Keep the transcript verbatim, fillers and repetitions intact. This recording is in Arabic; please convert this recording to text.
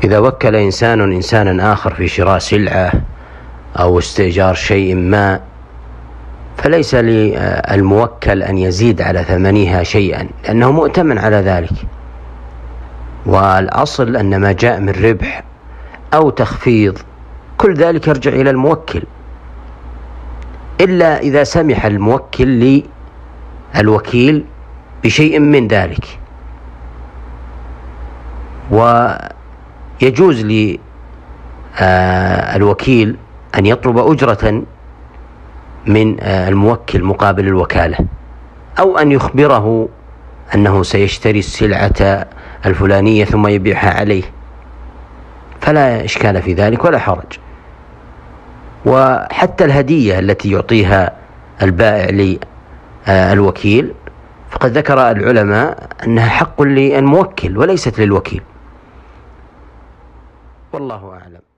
إذا وكل إنسان إنسانا آخر في شراء سلعة أو استئجار شيء ما، فليس للموكل أن يزيد على ثمنها شيئا، لأنه مؤتمن على ذلك. والأصل أن ما جاء من ربح أو تخفيض كل ذلك يرجع إلى الموكل، إلا إذا سمح الموكل للوكيل بشيء من ذلك. ويجوز للوكيل أن يطلب أجرة من الموكل مقابل الوكالة، أو أن يخبره أنه سيشتري السلعة الفلانية ثم يبيعها عليه، فلا إشكال في ذلك ولا حرج. وحتى الهدية التي يعطيها البائع للوكيل فقد ذكر العلماء أنها حق للموكل وليست للوكيل، والله أعلم.